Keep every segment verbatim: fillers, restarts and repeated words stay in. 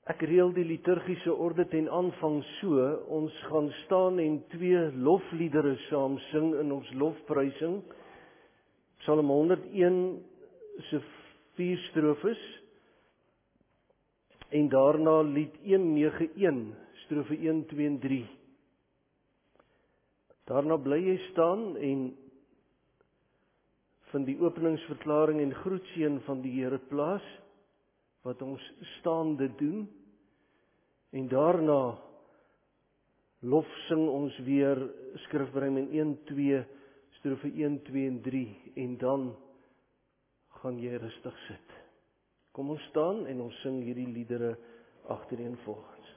Ek reël die liturgiese orde ten aanvang so, ons gaan staan en twee lofliedere saam sing in ons lofprysing. Psalm honderd een se vier strofes en daarna lied honderd nege een, strofe een, twee en drie. Daarna bly jy staan en vind die openingsverklaring en groetseën van die Here plaas, wat ons staande doen, en daarna lof sing ons weer skrifbrein een, twee, strofe een, twee en drie, en dan gaan jy rustig sit. Kom ons staan en ons sing hierdie liedere agtereenvolgens.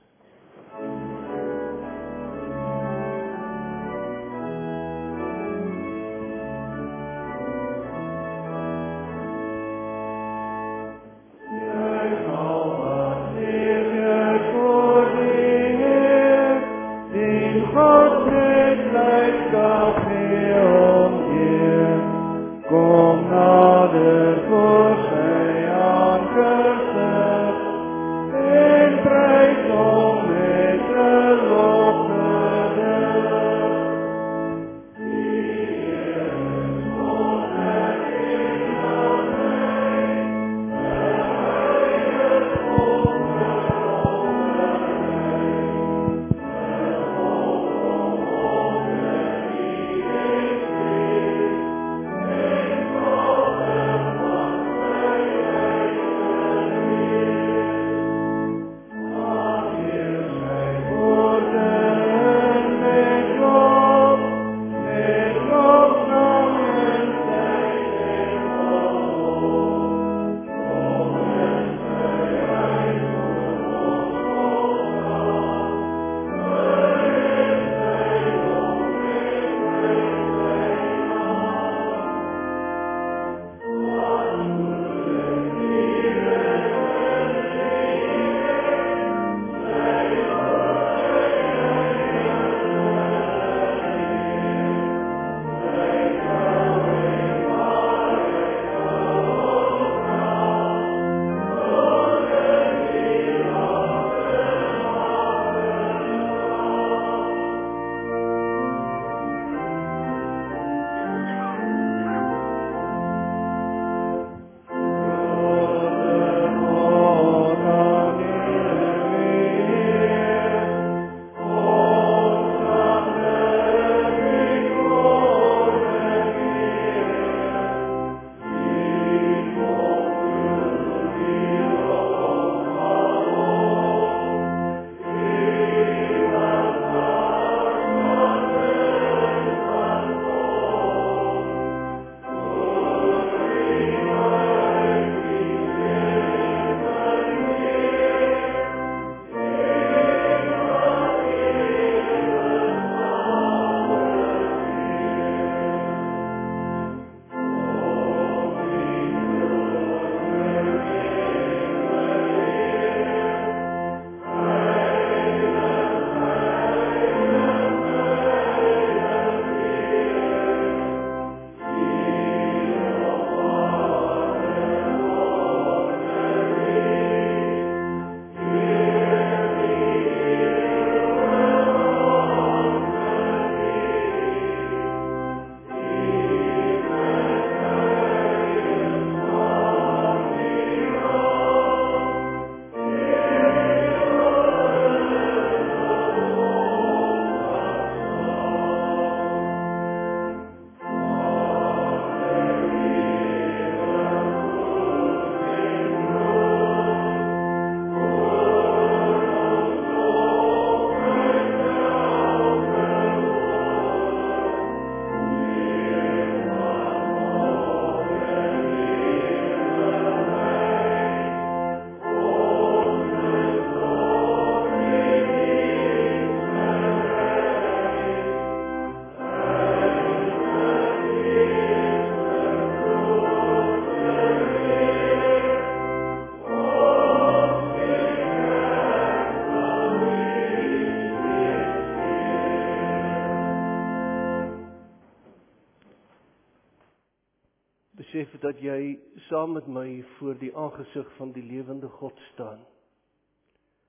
besef dat jy saam met my voor die aangesig van die lewende God staan.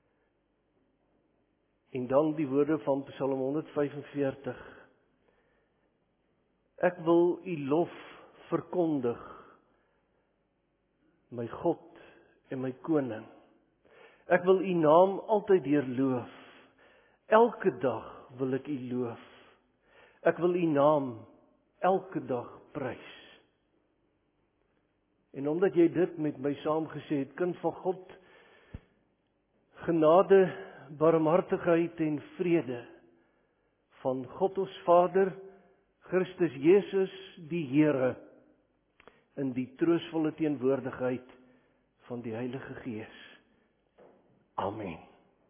En dan die woorde van Psalm honderdvyfenveertig. Ek wil U lof verkondig, my God en my koning. Ek wil U naam altyd deurloof. Elke dag wil ek U loof. Ek wil U naam elke dag prys. En omdat jy dit met my saamgesê het, kind van God, genade, barmhartigheid en vrede van God ons Vader, Christus Jesus die Here, in die troostvolle teenwoordigheid van die Heilige Gees. Amen.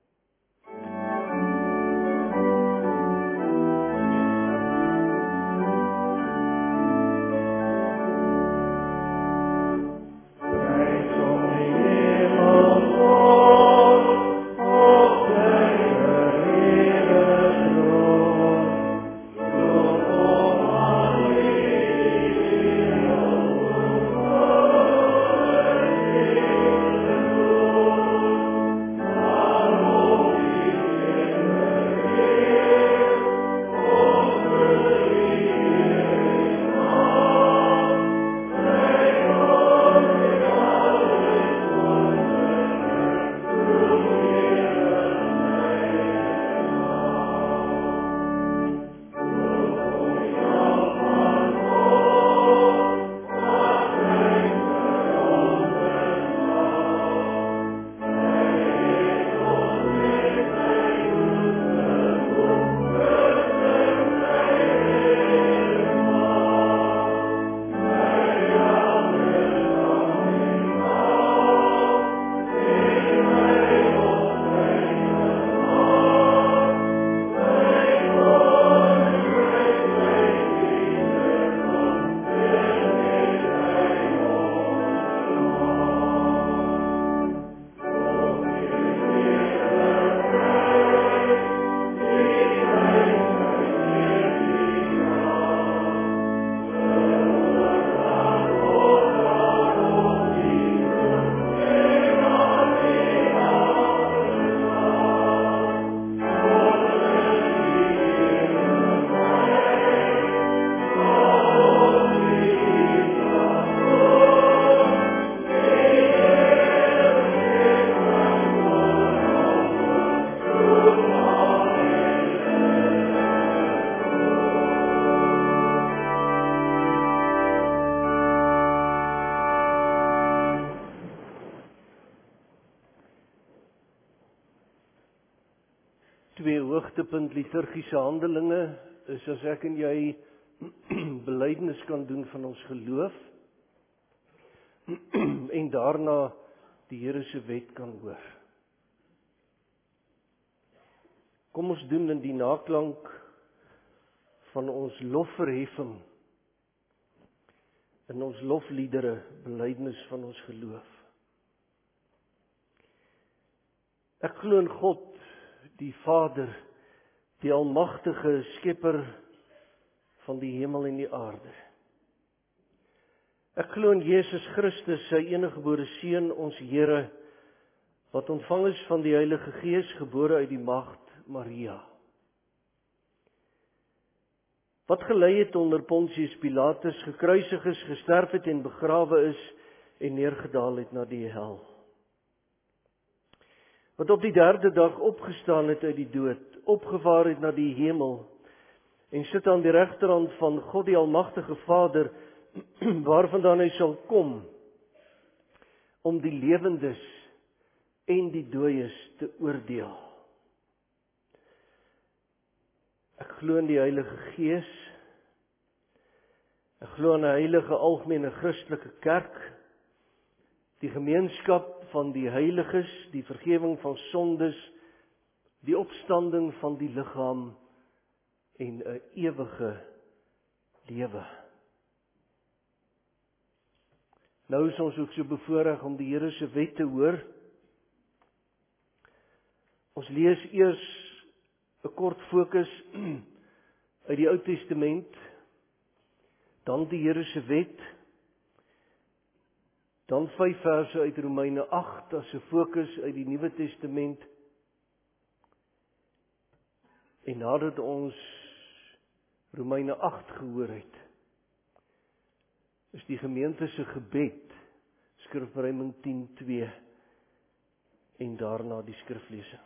Twee hoogtepunt liturgiese handelinge is as ek en jy belydenis kan doen van ons geloof en daarna die Here se wet kan hoor. Kom ons doen in die naklank van ons lofverheffing, in ons lofliedere, belydenis van ons geloof. Ek glo in God, die Vader, die almagtige skepper van die hemel en die aarde. Ek glo in Jesus Christus, sy eniggebore Seun, ons Here, wat ontvang is van die Heilige Gees, gebore uit die maagd Maria. Wat gelei het onder Pontius Pilatus, gekruisig is, gesterf het en begrawe is en neergedaal het na die hel. Wat op die derde dag opgestaan het uit die dood, opgevaar het na die hemel en sit aan die regterhand van God die almagtige Vader, waarvandaan hy sal kom om die lewendes en die dooies te oordeel. Ek glo in die Heilige Gees. Ek glo in 'n heilige algemene Christelike kerk, die gemeenskap van die heiliges, die vergifnis van sondes, die opstanding van die liggaam en 'n ewige lewe. Nou is ons ook so bevoorreg om die Here se wet te hoor. Ons lees eers 'n kort fokus uit die Ou Testament, dan die Here se wet, dan vyf verse uit Romeine agt as 'n fokus uit die Nuwe Testament, En nadat ons Romeine agt gehoor het, is die gemeente se gebed Skrifberuiming tien twee en daarna die skriflesing.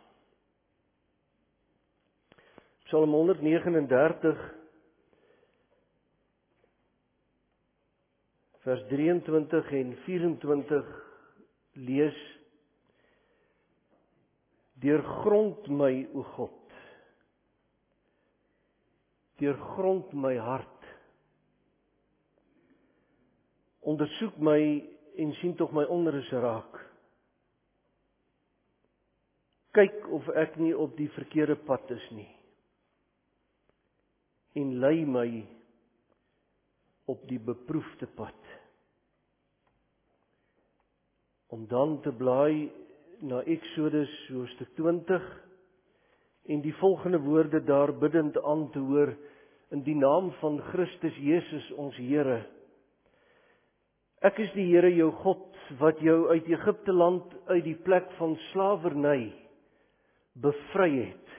Psalm honderd negenendertig vers drieëntwintig en vyerentwintig lees: Deurgrond my, o God, deurgrond my hart, ondersoek my en sien tog my onrus raak. Kyk of ek nie op die verkeerde pad is nie, en lei my op die beproefde pad. Om dan te blaai na Eksodus hoofstuk twintig en die volgende woorde daar biddend aan te hoor: in die naam van Christus Jesus ons Here. Ek is die Here jou God, wat jou uit Egipte land, uit die plek van slawerny bevry het.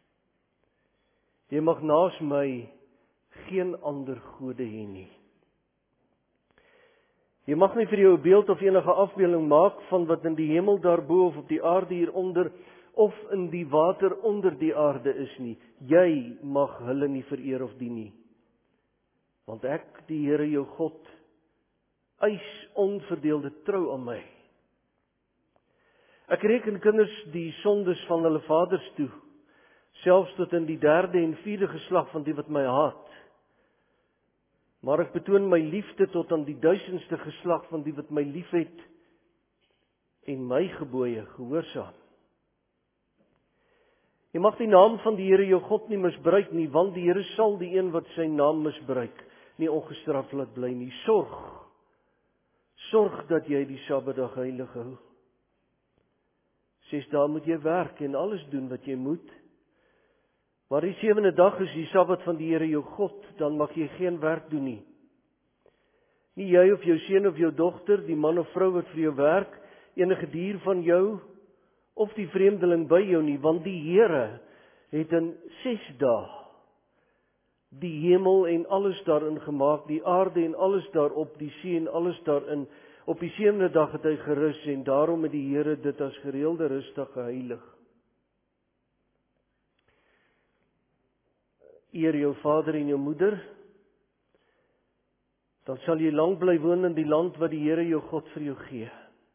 Jy mag naas my geen ander gode hê nie. Jy mag nie vir jou 'n beeld of enige afbeelding maak van wat in die hemel daarbo of op die aarde hieronder of in die water onder die aarde is nie. Jy mag hulle nie vereer of dien nie. Want ek, die Here jou God, eis onverdeelde trou aan my. Ek reken kinders die sondes van hulle vaders toe, selfs tot in die derde en vierde geslag van die wat my haat. Maar ek betoon my liefde tot aan die duisendste geslag van die wat my liefhet en my gebooie gehoorsaam. Jy mag die naam van die Here jou God nie misbruik nie, want die Here sal die een wat sy naam misbruik nie ongestraf laat bly nie. Sorg, sorg dat jy die Sabbatdag heilig hou. Ses dae moet jy werk en alles doen wat jy moet. Maar die sewende dag is die Sabbat van die Here jou God, dan mag jy geen werk doen nie. Nie jy of jou seun of jou dogter, die man of vrou wat vir jou werk, enige dier van jou, of die vreemdeling by jou nie, want die Here het in ses dae die hemel en alles daarin gemaak, die aarde en alles daarop, die see en alles daarin. Op die sewende dag het hy gerus en daarom het die Here dit as gereelde rusdag geheilig. Eer jou vader en jou moeder, dan sal jy lank bly woon in die land wat die Here jou God vir jou gee.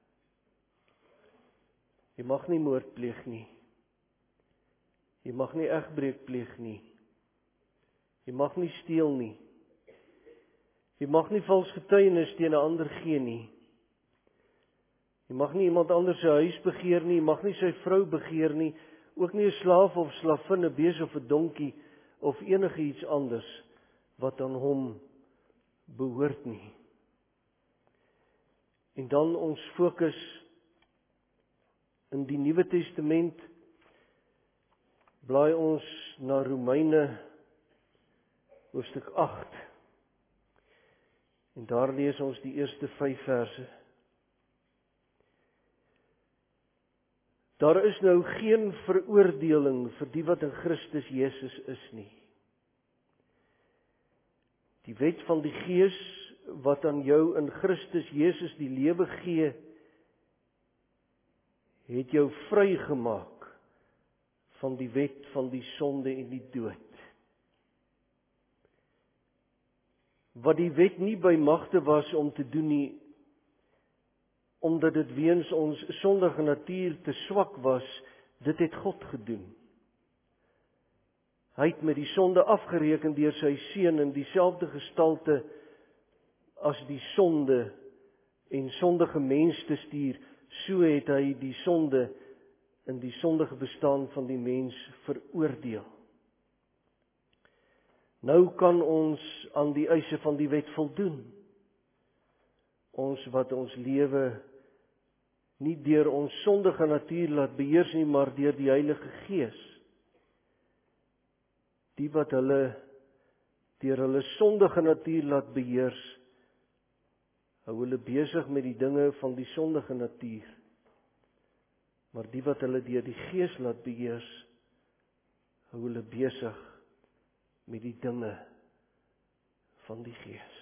Jy mag nie moord pleeg nie. Jy mag nie egbreek pleeg nie. Jy mag nie steel nie. Jy mag nie vals getuienis teen 'n ander gee nie. Jy mag nie iemand anders se huis begeer nie. Jy mag nie sy vrou begeer nie. Ook nie 'n slaaf of slavin, 'n bees of 'n donkie of enige iets anders wat aan hom behoort nie. En dan ons fokus in die Nuwe Testament, blaai ons na Romeine hoofstuk agt. En daar lees ons die eerste vyf verse. Daar is nou geen veroordeling vir die wat in Christus Jesus is nie. Die wet van die Gees wat aan jou in Christus Jesus die lewe gee, het jou vrygemaak van die wet van die sonde en die dood. Wat die wet nie by magte was om te doen nie, omdat dit weens ons sondige natuur te swak was, dit het God gedoen. Hy het met die sonde afgereken deur sy seun in dieselfde gestalte as die sonde en sondige mens te stuur, so het hy die sonde in die sondige bestaan van die mens veroordeel. Nou kan ons aan die eise van die wet voldoen. Ons wat ons lewe nie deur ons sondige natuur laat beheers nie, maar deur die Heilige Gees. Die wat hulle deur hulle sondige natuur laat beheers, hou hulle besig met die dinge van die sondige natuur. Maar die wat hulle deur die Gees laat beheers, hou hulle besig met die dinge van die Gees.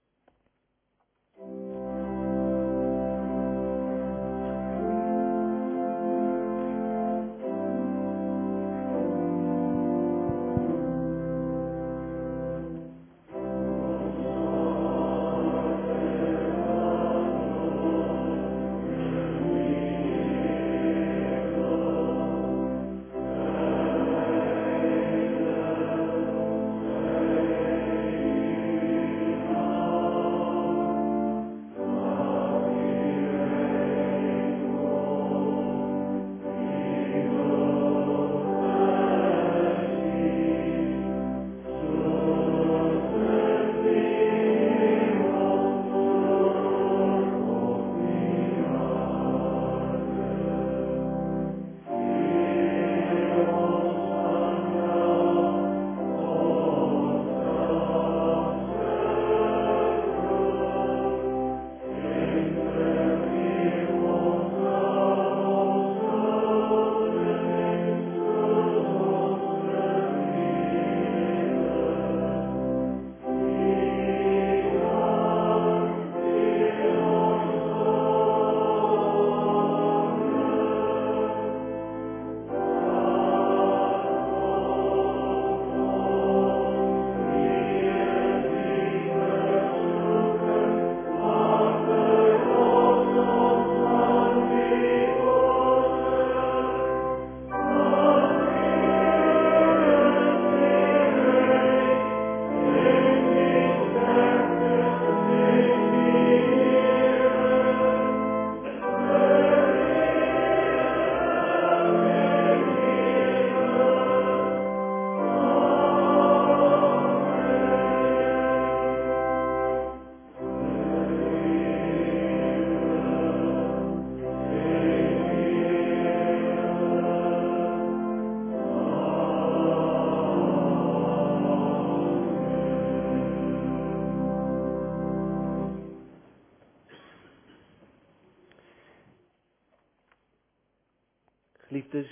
Geliefdes,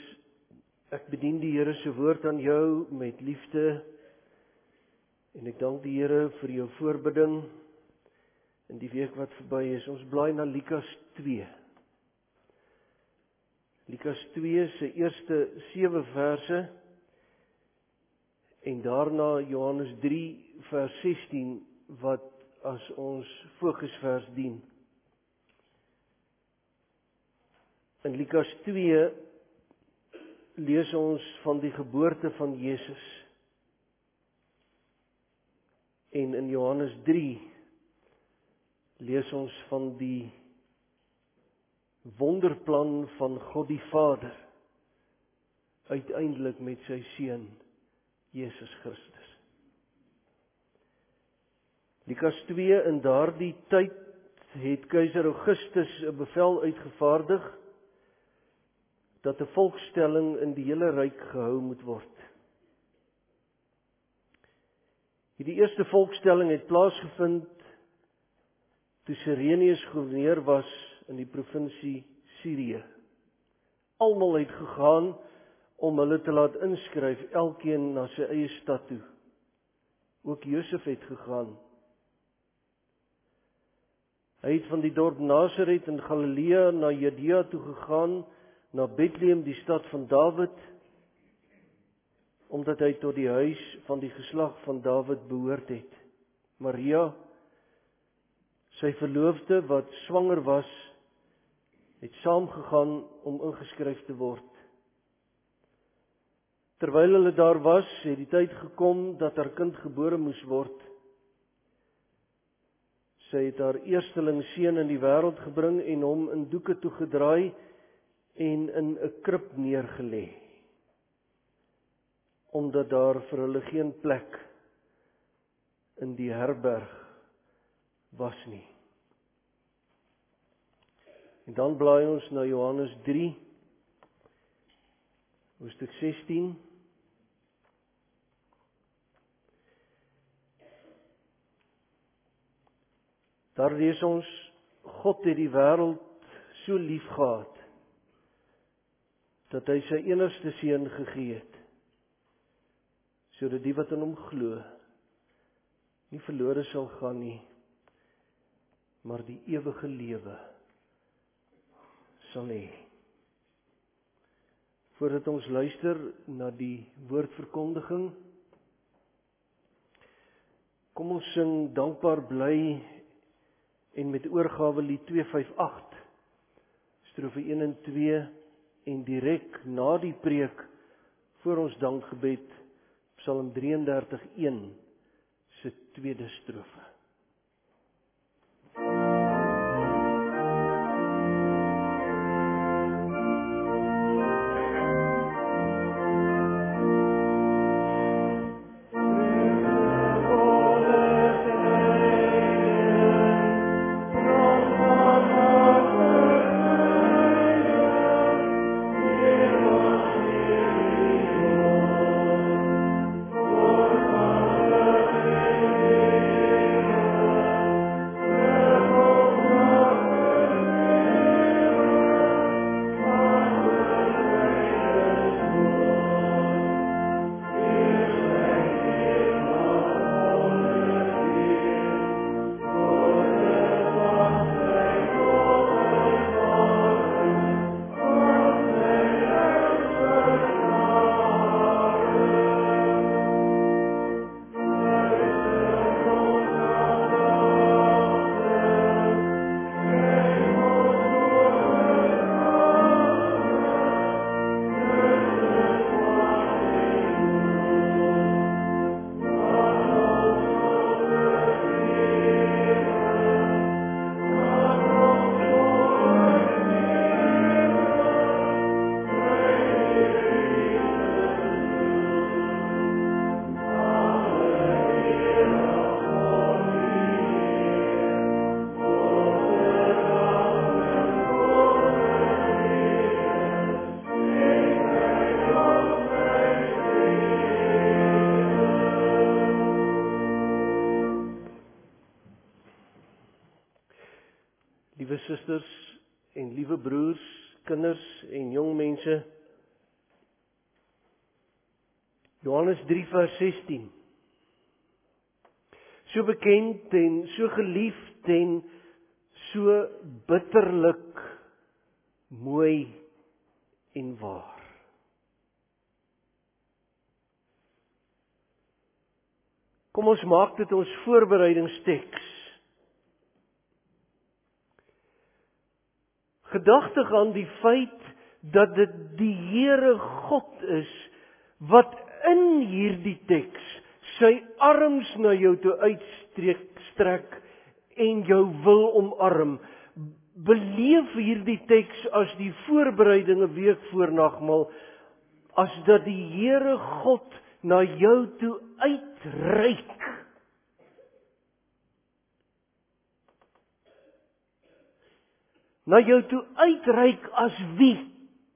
ek bedien die Here se woord aan jou met liefde en ek dank die Here vir jou voorbidding in die week wat verby is. Ons blaai na Lukas twee. Lukas twee se eerste sewe verse en daarna Johannes drie vers sestien wat as ons fokusvers dien. In Lukas twee lees ons van die geboorte van Jesus. En in Johannes drie lees ons van die wonderplan van God die Vader, uiteindelik met sy seun Jesus Christus. Lukas twee, in daardie tyd het keiser Augustus 'n bevel uitgevaardig dat 'n volkstelling in die hele ryk gehou moet word. Hierdie eerste volkstelling het plaasgevind toe Sirenius gouverneur was in die provinsie Sirië. Almal het gegaan om hulle te laat inskryf, elkeen na sy eie stad toe. Ook Josef het gegaan. Hy het van die dorp Nasaret in Galilea na Judea toe gegaan, na Bethlehem, die stad van Dawid, omdat hy tot die huis van die geslag van Dawid behoort het. Maria, sy verloofde wat swanger was, het saamgegaan om ingeskryf te word. Terwyl hulle daar was, het die tyd gekom dat haar kind gebore moes word. Sy het haar eersteling seun in die wêreld gebring en hom in doeke toegedraai en in 'n krib neergelê, omdat daar vir hulle geen plek in die herberg was nie. En dan blaai ons na Johannes drie, hoofstuk sestien. Daar lees ons, God het die wêreld so lief gehad, dat hy sy enigste seun gegee het, sodat die wat in hom glo nie verlore sal gaan nie, maar die ewige lewe sal hê. Voordat ons luister na die woordverkondiging, kom ons sing dankbaar bly en met oorgawe lied twee vyf agt, strofe een en twee, en direk na die preek voor ons dankgebed, Psalm drie en dertig een, se tweede strofe. Liewe susters en liewe broers, kinders en jong mense, Johannes drie vers sestien. So bekend en so geliefd en so bitterlik mooi en waar. Kom ons maak dit ons voorbereidingsteks. Gedagtig aan die feit dat dit die Here God is wat in hierdie teks sy arms na jou toe uitstreek strek en jou wil omarm. Beleef hierdie teks as die voorbereiding 'n week voor nagmaal, as dat die Here God na jou toe uitreik. Na jou toe uitreik as wie?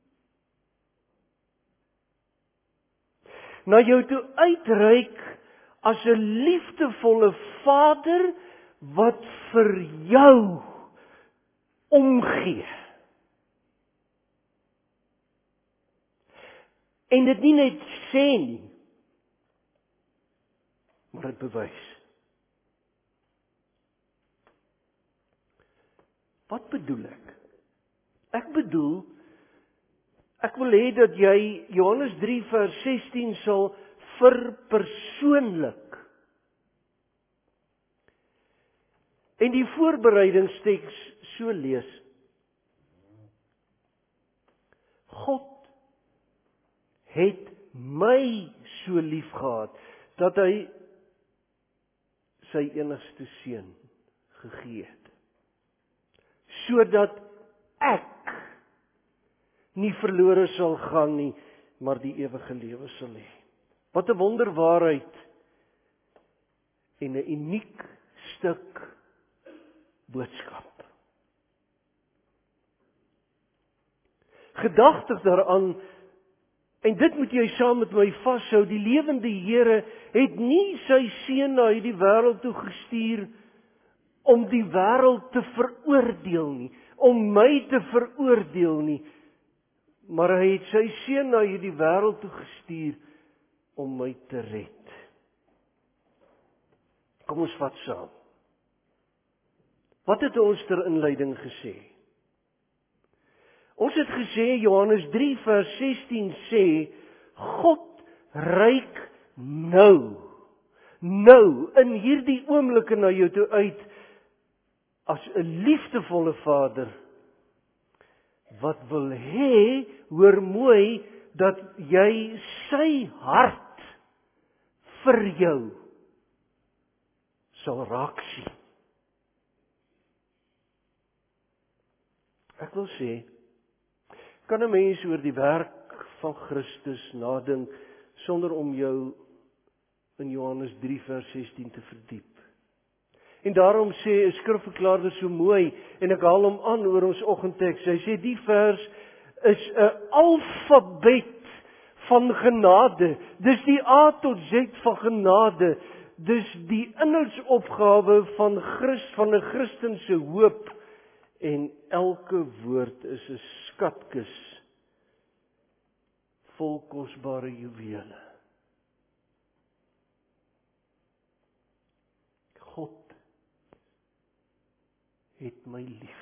Na jou toe uitreik as 'n liefdevolle Vader wat vir jou omgee. En dit nie net sê nie, maar dit bewys. Wat bedoel ek? Ek bedoel, ek wil hê dat jy Johannes drie vers sestien sal verpersoonlik. En die voorbereidingsteks so lees. God het my so lief gehad, dat hy sy enigste seun gegee het. Sodat ek nie verlore sal gaan nie, maar die ewige lewe sal hê. Wat 'n wonderwaarheid en 'n uniek stuk boodskap. Gedagtig daaraan, en dit moet jy saam met my vashou, die lewende Here het nie sy seun na hierdie wêreld toe gestuur om die wêreld te veroordeel nie, om my te veroordeel nie, maar hy het sy seun na hierdie wêreld toe gestuur om my te red. Kom ons vat saam. Wat het ons ter inleiding gesê? Ons het gesê, Johannes drie vers sestien sê, God reik nou, nou, in hierdie oomblikke na jou toe uit, as 'n liefdevolle Vader, wat wil hê, hoor mooi, dat jy sy hart vir jou sal raak sien. Ek wil sê, kan 'n mens oor die werk van Christus nadink sonder om jou in Johannes drie vers sestien te verdiep. En daarom sê 'n skrifverklaarder so mooi, en ek haal hom aan oor ons oggendteks. Hy sê die vers is 'n alfabet van genade. Dis die A tot Z van genade. Dis die inhoudsopgawe van Christ, van 'n Christen se hoop. En elke woord is 'n skatkis vol kosbare juwele. God het my lief.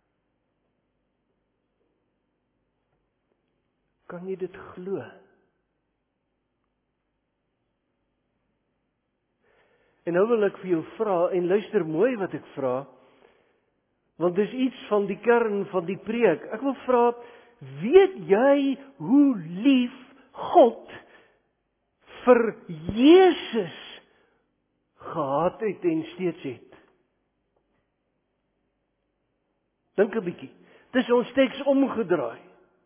Kan jy dit glo? En nou wil ek vir jou vra, en luister mooi wat ek vra, want dis iets van die kern van die preek. Ek wil vra, weet jy hoe lief God vir Jesus gehad het en steeds het? Dink 'n bietjie. Dis ons teks omgedraai.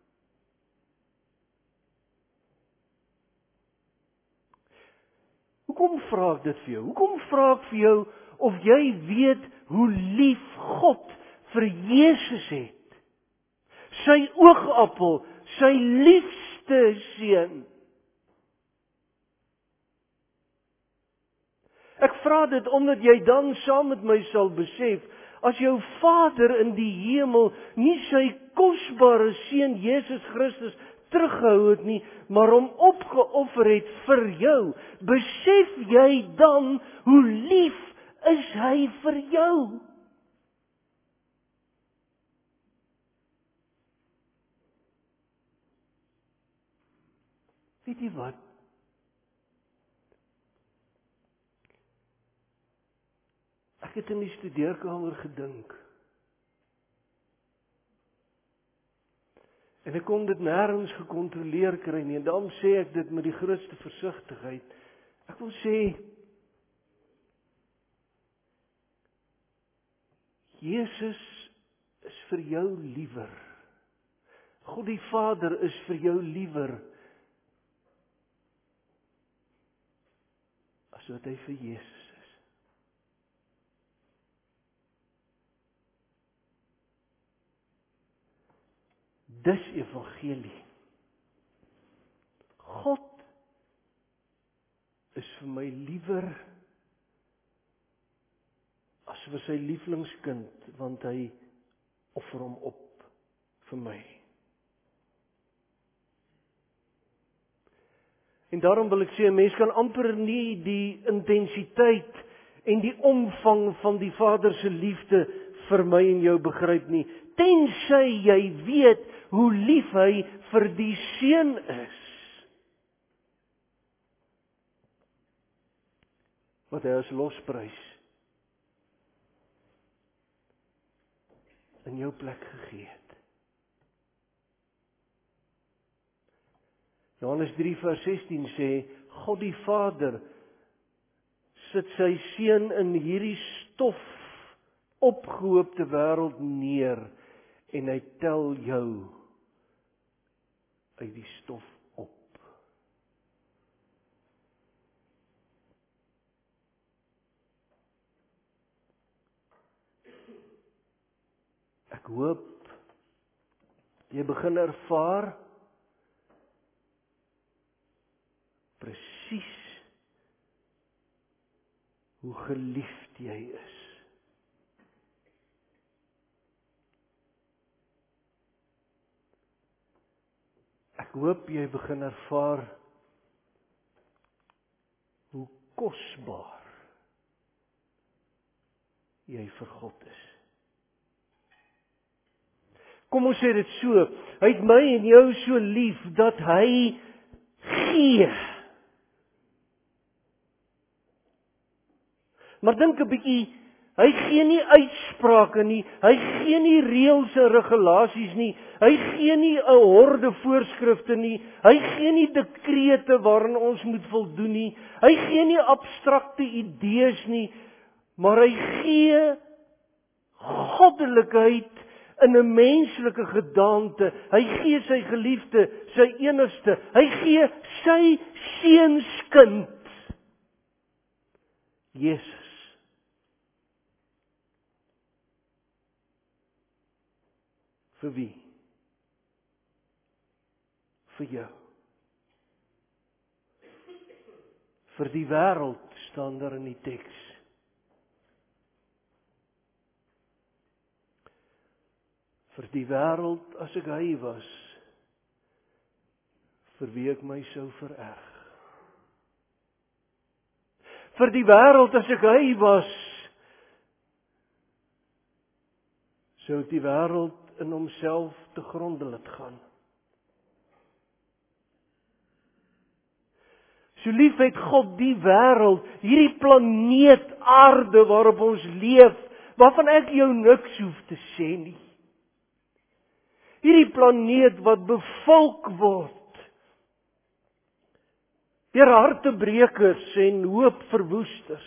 Hoekom vra ek dit vir jou? Hoekom vra ek vir jou of jy weet hoe lief God vir Jesus het? Sy oogappel, sy liefste seun. Ek vra dit omdat jy dan saam met my sal besef, as jou Vader in die hemel nie sy kosbare seun Jesus Christus teruggehou het nie, maar hom opgeoffer het vir jou, besef jy dan hoe lief is hy vir jou? Weet jy wat? Ek het in die studeerkamer gedink. En ek kon dit nêrens gekontroleer kry nie, en daarom sê ek dit met die grootste versigtigheid. Ek wil sê, Jesus is vir jou liewer. God die Vader is vir jou liewer as wat hy vir Jesus is. Dis evangelie. God is vir my liewer as vir sy lievelingskind, want hy offer hom op vir my. En daarom wil ek sê, 'n mens kan amper nie die intensiteit en die omvang van die Vader se liefde vir my en jou begryp nie, tensy jy weet hoe lief hy vir die seun is. Wat hy as losprys in jou plek gegee het. Johannes drie vers sestien sê, God die Vader sit sy seun in hierdie stof opgehoopte wêreld neer en hy tel jou uit die stof op. Ek hoop jy begin ervaar presies hoe geliefd jy is. Ek hoop jy begin ervaar kosbaar jy vir God is. Kom ons sê dit so, hy het my en jou so lief, dat hy gee. Maar dink 'n bietjie, hy gee nie uitsprake nie, hy gee nie reëls en regulasies nie, hy gee nie 'n horde voorskrifte nie, hy gee nie dekrete waarin ons moet voldoen nie, hy gee nie abstrakte idees nie, maar hy gee goddelikheid in 'n menslike gedaante. Hy gee sy geliefde, sy enigste, hy gee sy seunskind, Jesus. Vir wie? Vir jou. Vir die wêreld staan daar in die teks. Vir die wêreld as ek hy was, vir wie ek my sou vererg. Vir die wêreld as ek hy was, sou ek die wêreld in homself te gronde laat gaan. So lief het God die wêreld, hierdie planeet aarde waarop ons leef, waarvan ek jou niks hoef te sê nie. Hierdie planeet wat bevolk word deur hartebrekers en hoopverwoesters.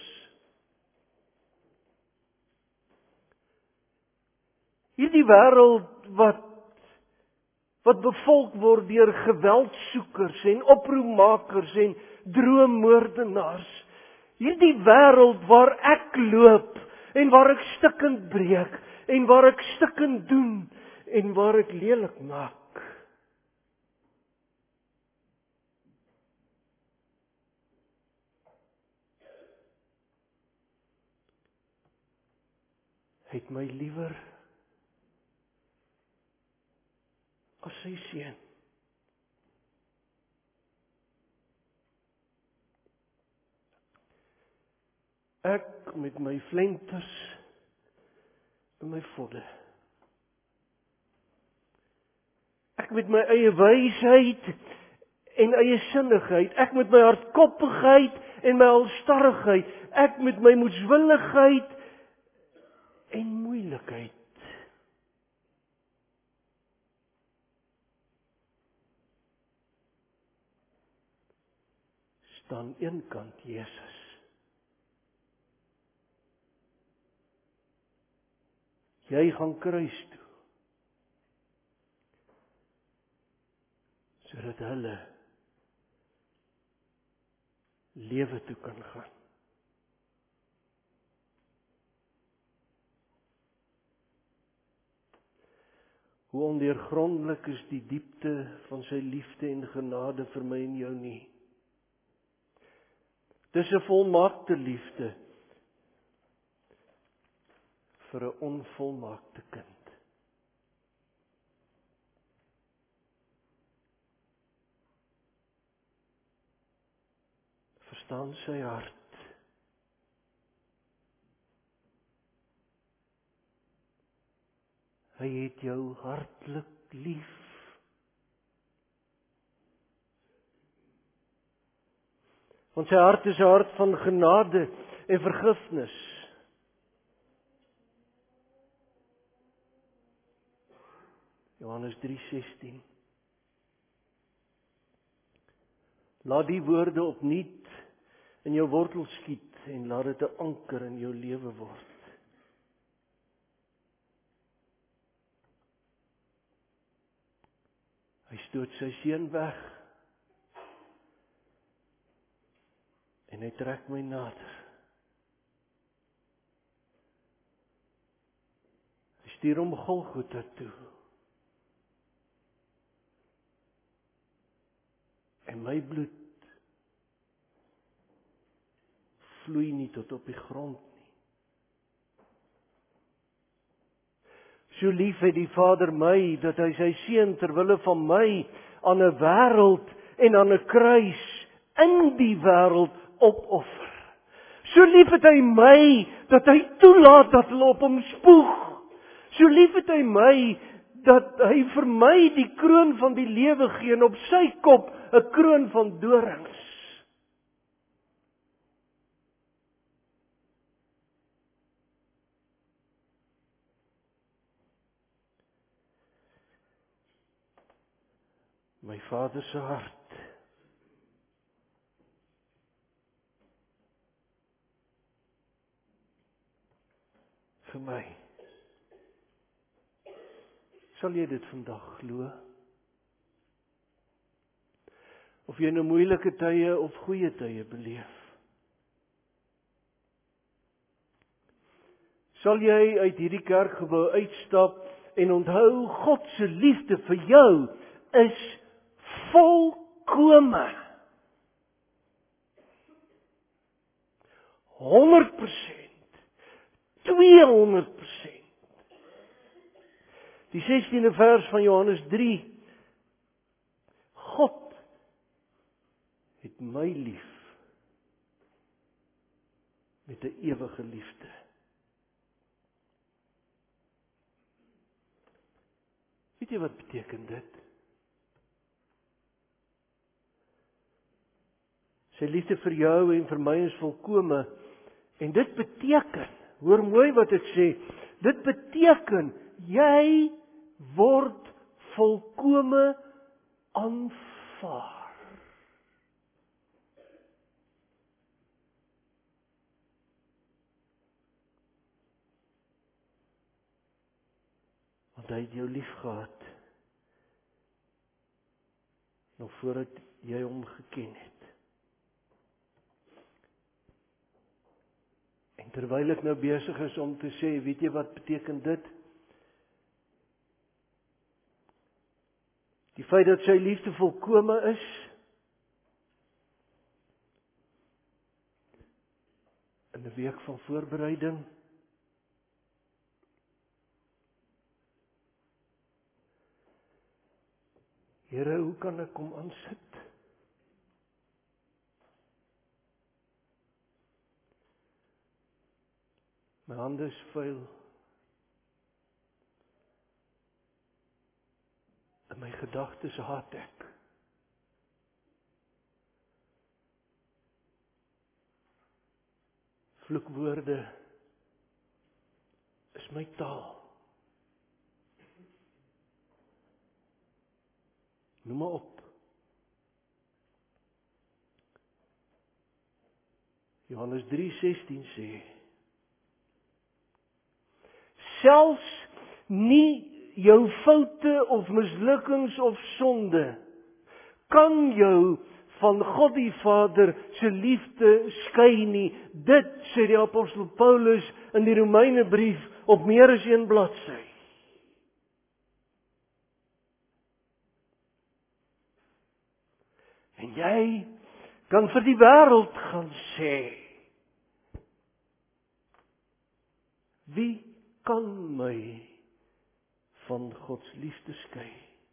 Hierdie wêreld wat wat bevolk word deur geweldsoekers en oproermakers en droommoordenaars. Hierdie wêreld waar ek loop en waar ek stikkend breek en waar ek stikkend doen en waar ek lelik maak. Het my liewer as sy seun. Ek met my flenters en my vodde. Ek met my eie wysheid en eie sinnigheid. Ek met my hardkoppigheid en my halstarrigheid. Ek met my moedswilligheid en moeilikheid. Staan eenkant Jesus. Jy gaan kruis toe. Sodat hulle lewe toe kan gaan. Hoe ondeurgrondelik is die diepte van sy liefde en genade vir my en jou nie. Dis 'n volmaakte liefde vir 'n onvolmaakte kind. Verstaan sy hart. Hy het jou hartlik lief. Want sy hart is 'n hart van genade en vergifnis. Johannes drie sestien. Laat die woorde opnuut in jou wortel skiet en laat dit 'n anker in jou lewe word. Hy stoot sy seun weg en hy trek my nader. Hy stuur hom Golgotha toe. En my bloed vloei nie tot op die grond nie. So lief het die Vader my, dat hy sy seun ter wille van my aan 'n wêreld en aan 'n kruis in die wêreld opoffer. So lief het hy my, dat hy toelaat dat hulle op hom spoeg. So lief het hy my, dat hy vir my die kroon van die lewe gee en op sy kop 'n kroon van dorings. My Vader se hart vir my. Sal jy dit vandag glo? Of jy nou moeilike tye of goeie tye beleef? Sal jy uit hierdie kerkgebou uitstap en onthou God se liefde vir jou is volkome. honderd persent. tweehonderd persent. Die sestiende vers van Johannes drie. God het my lief met 'n ewige liefde. Weet jy wat beteken dit? Sy liefde vir jou en vir my is volkome. En dit beteken, hoor mooi wat ek sê, dit beteken jy word volkome aanvaar. Want hy het jou lief gehad, nog voordat jy hom geken het. En terwyl ek nou besig is om te sê, weet jy wat beteken dit? Die feit dat sy liefde volkome is, in 'n week van voorbereiding, Here, hoe kan ek kom aansit? My hande is vuil. In my gedagtes haat ek. Vloekwoorde is my taal. Noem maar op. Johannes drie sestien sê, selfs nie jou foute of mislukkings of sonde kan jou van God die Vader se liefde skei nie. Dit sê die apostel Paulus in die Romeinebrief op meer as een bladsy. En jy kan vir die wêreld gaan sê, wie kan my van Gods liefde skei?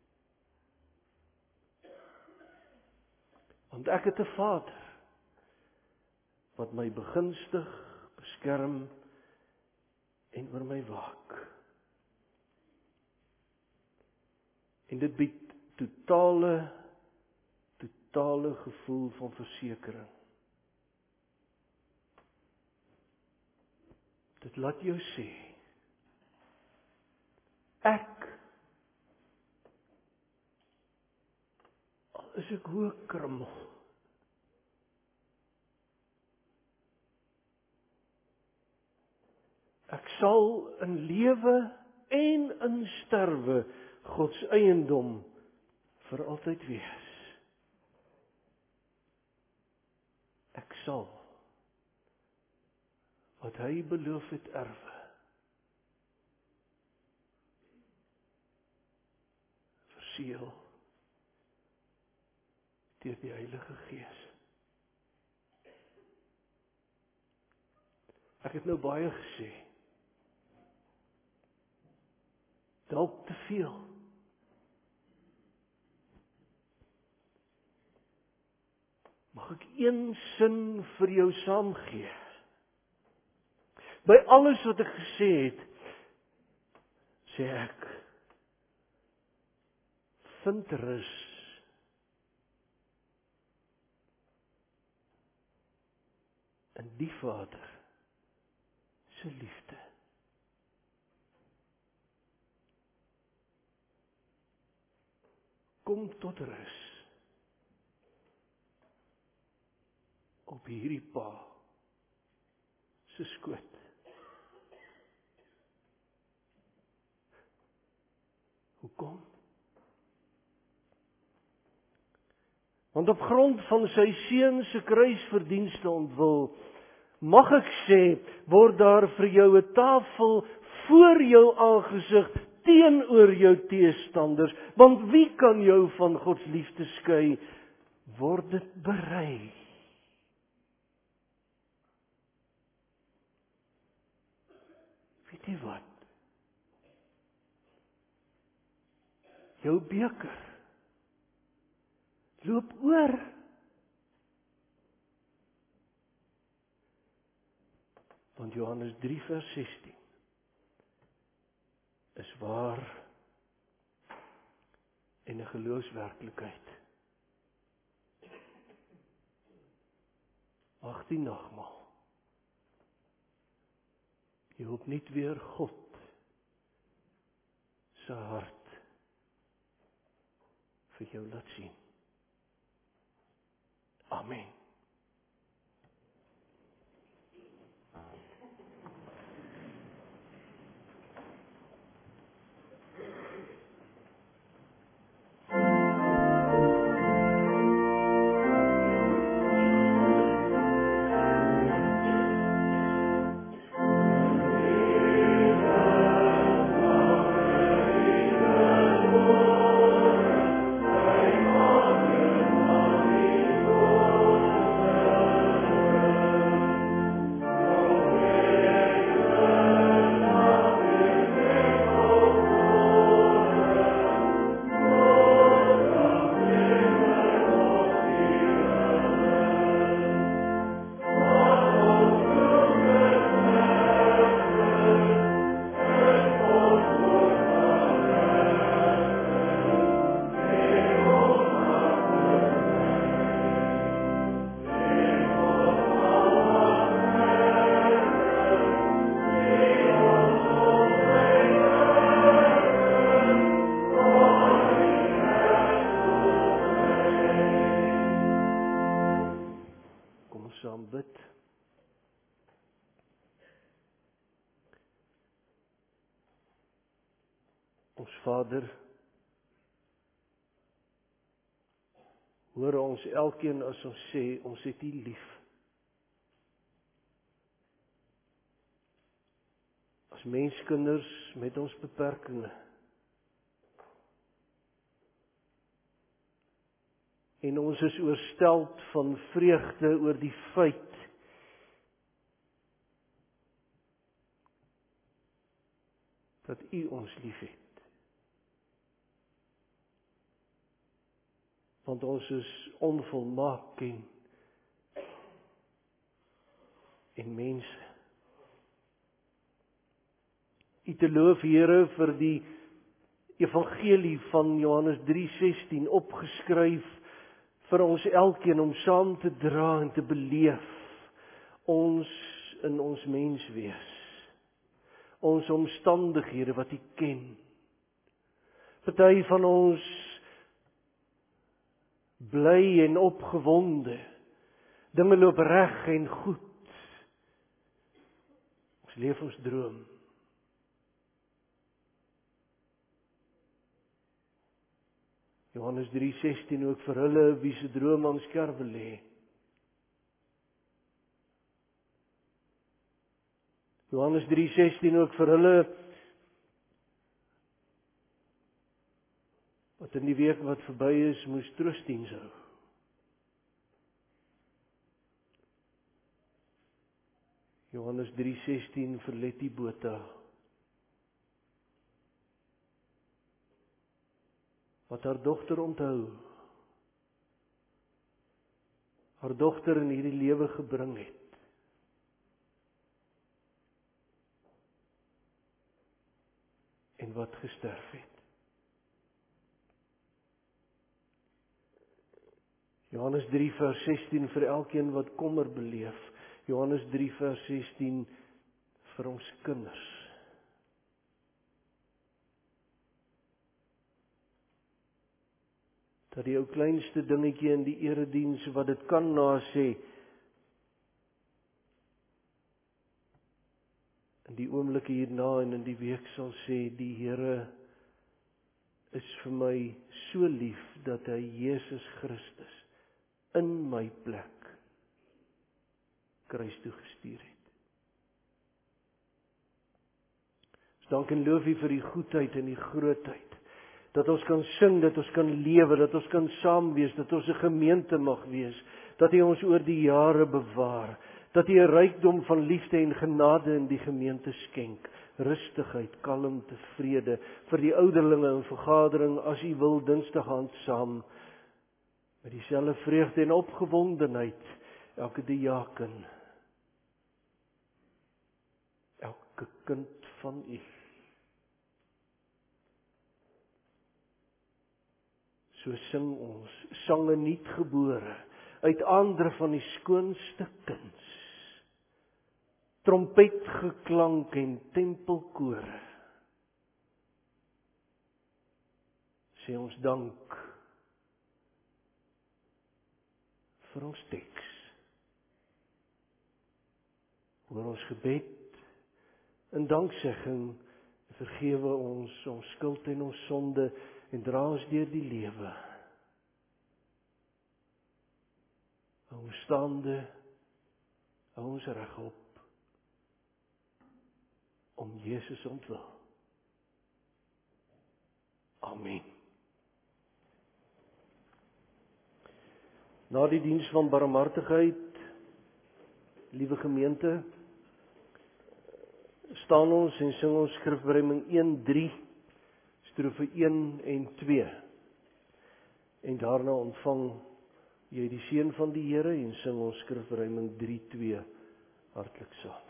Want ek het 'n Vader wat my begunstig, beskerm en oor my waak. En dit bied totale totale gevoel van versekering. Dit laat jou sê, ek, al is ek hoe krummel, ek sal in lewe en in sterwe God se eiendom vir altyd wees. Ek sal wat hy beloof het erwe. Verseël deur die Heilige Gees. Ek het nou baie gesê. Dalk te veel. Mag ek een sin vir jou saamgee? By alles wat ek gesê het, sê ek, vind rus in die Vader se liefde. Kom tot rus op hierdie Pa se skoot. Hoekom? Want op grond van sy seun se kruisverdienste ontwil, mag ek sê, word daar vir jou 'n tafel voor jou aangesig teenoor jou teestanders, want wie kan jou van God se liefde skei? Word dit berei. Weet jy wat? Jou beker loop oor. Want Johannes drie vers sestien is waar en 'n geloofswerklikheid. Ag die nagmaal. Jy hoop nie weer God se hart vir jou laat sien. Amen. Saam bid. Ons Vader, hoor ons elkeen as ons sê, ons het U lief. As menskinders met ons beperkings. En ons is oorstelp van vreugde oor die feit dat U ons liefhet. Want ons is onvolmaak en, en mense. U te loof, Here, vir die evangelie van Johannes drie sestien opgeskryf vir ons elkeen om saam te dra en te beleef ons in ons menswees. Ons omstandighede wat U ken. Party van ons bly en opgewonde. Dinge loop reg en goed. Ons leef ons droom. Johannes drie sestien ook vir hulle wie se droom aan skerwe lê. Johannes drie sestien ook vir hulle wat in die week wat verby is moes troostdiens hou. Johannes drie sestien vir Letty Botha, wat haar dogter onthou, haar dogter in hierdie lewe gebring het. en wat gesterf het. Johannes drie vers sestien vir elkeen wat kommer beleef. Johannes drie vers sestien vir ons kinders. Dat die ou kleinste dingetjie in die erediens wat dit kan nasê, in die oomblikke hierna en in die week sal sê, die Here is vir my so lief dat hy Jesus Christus in my plek kruis toe gestuur het. Ons dank en loof U vir die goedheid en die grootheid. Dat ons kan sing, dat ons kan lewe, dat ons kan saam wees, dat ons 'n gemeente mag wees, dat U ons oor die jare bewaar, dat U 'n rykdom van liefde en genade in die gemeente skenk, rustigheid, kalmte, vrede, vir die ouderlinge in vergadering, as U wil, dinsdag aand saam, met dieselfde vreugde en opgewondenheid, elke diaken, elke kind van U. So sing ons, sange nuutgebore, uit aandre van die skoonste kuns, trompetgeklank en tempelkore. Sê ons dank vir ons teks, oor ons gebed, in danksegging, vergewe ons ons skuld en ons sonde, en dra ons deur die lewe. Hou ons staande, hou ons regop, om Jesus ontwil. Amen. Na die diens van barmhartigheid, liewe gemeente, staan ons en sing ons skrifberinge een drie, strofe een en twee. En daarna ontvang jy die seën van die Here en sing ons skrifberinge drie twee hartlik saam.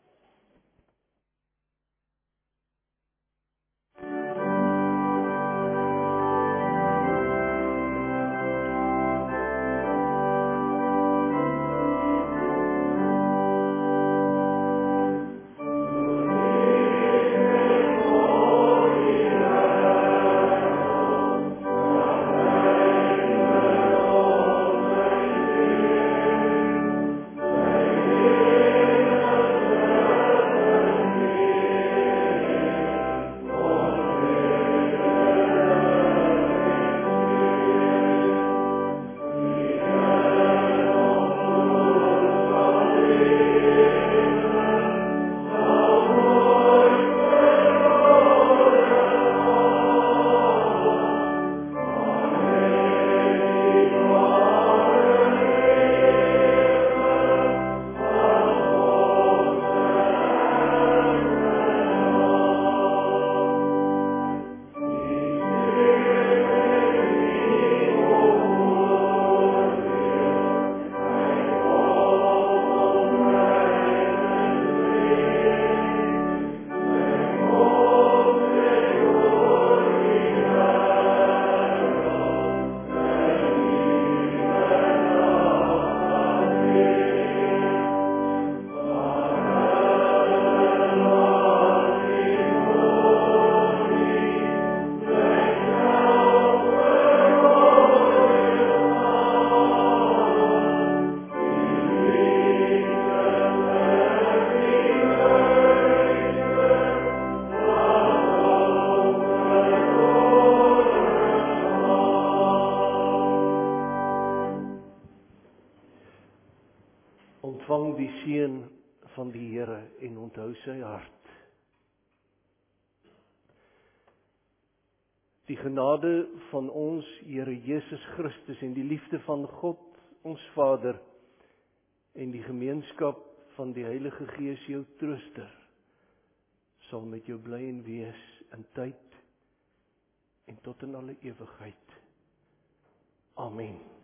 Ontvang die seën van die Here en onthou sy hart. Die genade van ons Here Jesus Christus en die liefde van God, ons Vader, en die gemeenskap van die Heilige Gees, jou trooster, sal met jou bly en wees in tyd en tot in alle ewigheid. Amen.